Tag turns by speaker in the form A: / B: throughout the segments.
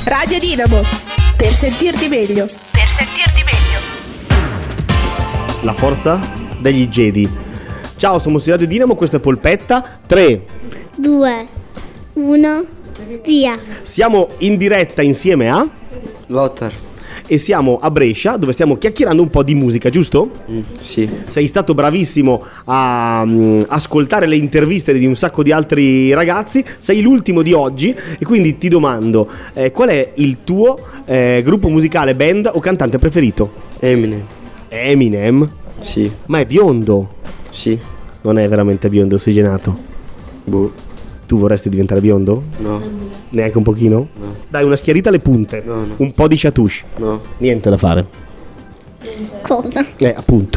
A: Radio Dinamo, per sentirti meglio. Per sentirti meglio.
B: La forza degli Jedi. Ciao, siamo su Radio Dinamo, questo è Polpetta. 3,
C: 2, 1, via.
B: Siamo in diretta insieme a
D: Lothar.
B: e siamo a Brescia, dove stiamo chiacchierando un po' di musica, giusto?
D: Sì.
B: Sei stato bravissimo a ascoltare le interviste di un sacco di altri ragazzi. Sei l'ultimo di oggi e quindi ti domando qual è il tuo gruppo musicale, band o cantante preferito?
D: Eminem.
B: Eminem?
D: Sì.
B: Ma è biondo?
D: Sì.
B: Non è veramente biondo, ossigenato.
D: Boh.
B: Tu vorresti diventare biondo?
D: No.
B: Neanche un pochino?
D: No.
B: Dai, una schiarita alle punte.
D: No.
B: Un po' di chatouche.
D: No.
B: Niente da fare.
C: Cosa?
B: Appunto.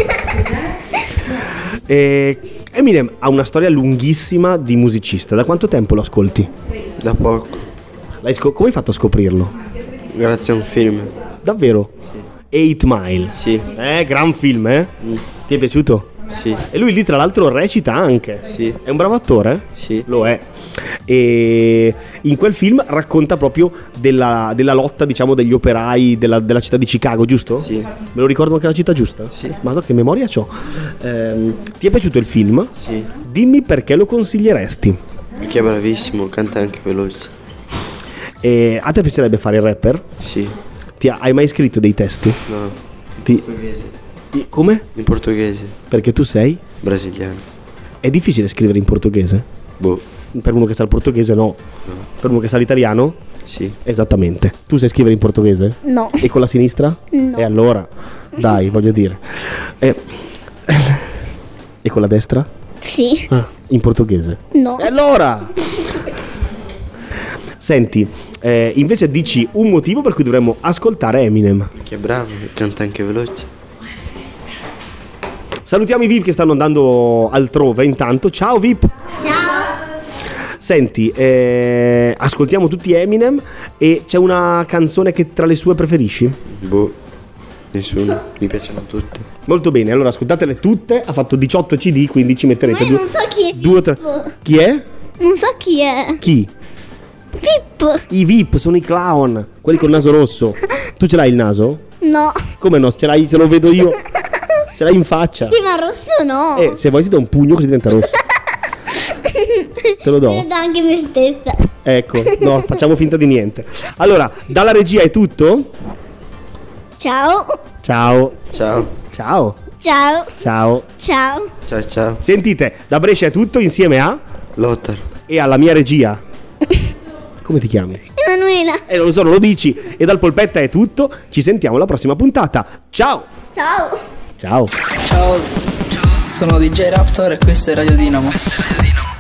B: Eminem ha una storia lunghissima di musicista. Da quanto tempo lo ascolti?
D: Da poco.
B: Come hai fatto a scoprirlo?
D: Grazie a un film.
B: Davvero? Sì. 8 Mile.
D: Sì.
B: Gran film, eh? Ti è piaciuto?
D: Sì.
B: E lui lì tra l'altro recita anche.
D: Sì.
B: È un bravo attore?
D: Sì.
B: Lo è. E in quel film racconta proprio della lotta, diciamo, degli operai della città di Chicago, giusto?
D: Sì.
B: Me lo ricordo anche la città giusta?
D: Sì.
B: Ma che memoria c'ho. Ti è piaciuto il film?
D: Sì.
B: Dimmi perché lo consiglieresti.
D: Perché è bravissimo, canta anche veloce.
B: E a te piacerebbe fare il rapper?
D: Sì.
B: Hai mai scritto dei testi?
D: No.
B: Ti-
D: Portoghese.
B: Come?
D: In portoghese.
B: Perché tu sei?
D: Brasiliano.
B: È difficile scrivere in portoghese?
D: Boh.
B: Per uno che sa il portoghese no. Per uno che sa l'italiano?
D: Sì.
B: Esattamente. Tu sai scrivere in portoghese?
C: No.
B: E con la sinistra?
C: No.
B: E allora? Dai, voglio dire. E con la destra?
C: Sì.
B: In portoghese?
C: No.
B: E allora? Senti, invece dici un motivo per cui dovremmo ascoltare Eminem.
D: Perché è bravo, canta anche veloce.
B: Salutiamo i VIP che stanno andando altrove intanto. Ciao VIP.
C: Ciao.
B: Senti, ascoltiamo tutti Eminem e c'è una canzone che tra le sue preferisci?
D: Boh. Nessuno. Mi piacciono tutte.
B: Molto bene, allora ascoltatele tutte. Ha fatto 18 CD, quindi ci metterete
C: Ma io non so chi è
B: due o tre.
C: Pippo.
B: Chi è?
C: Non so chi è.
B: Chi?
C: Pippo.
B: I VIP sono i clown, quelli col naso rosso. Tu ce l'hai il naso?
C: No.
B: Come no? Ce l'hai, se lo vedo io. Ce l'hai in faccia.
C: Sì, ma rosso no.
B: Se vuoi ti do un pugno così diventa rosso. Te lo do.
C: Me lo do anche me stessa.
B: Ecco, no, facciamo finta di niente. Allora, dalla regia è tutto?
C: Ciao.
B: Ciao.
D: Ciao.
B: Ciao.
C: Ciao.
B: Ciao.
C: Ciao.
D: Ciao ciao.
B: Sentite, da Brescia è tutto insieme a
D: Lothar.
B: e alla mia regia. Come ti chiami?
C: Emanuela.
B: Non lo so, non lo dici. E dal Polpetta è tutto. Ci sentiamo alla prossima puntata. Ciao.
C: Ciao.
B: Ciao.
E: Ciao, sono DJ Raptor e questo è Radio Dinamo.